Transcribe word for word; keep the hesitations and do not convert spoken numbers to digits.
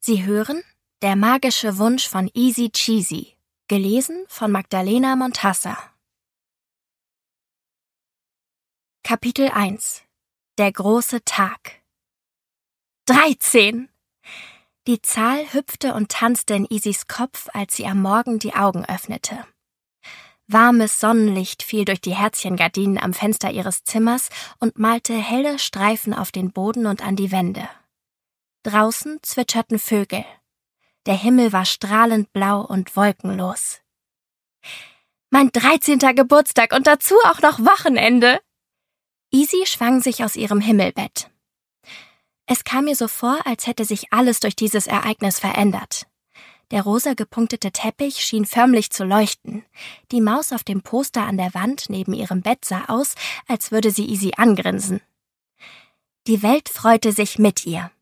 Sie hören Der magische Wunsch von Easy Cheesy, gelesen von Magdalena Montassa. Kapitel eins. Der große Tag. Dreizehn! Die Zahl hüpfte und tanzte in Isis Kopf, als sie am Morgen die Augen öffnete. Warmes Sonnenlicht fiel durch die Herzchengardinen am Fenster ihres Zimmers und malte helle Streifen auf den Boden und an die Wände. Draußen zwitscherten Vögel. Der Himmel war strahlend blau und wolkenlos. Mein dreizehnter Geburtstag und dazu auch noch Wochenende! Isi schwang sich aus ihrem Himmelbett. Es kam ihr so vor, als hätte sich alles durch dieses Ereignis verändert. Der rosa gepunktete Teppich schien förmlich zu leuchten. Die Maus auf dem Poster an der Wand neben ihrem Bett sah aus, als würde sie Isi angrinsen. Die Welt freute sich mit ihr.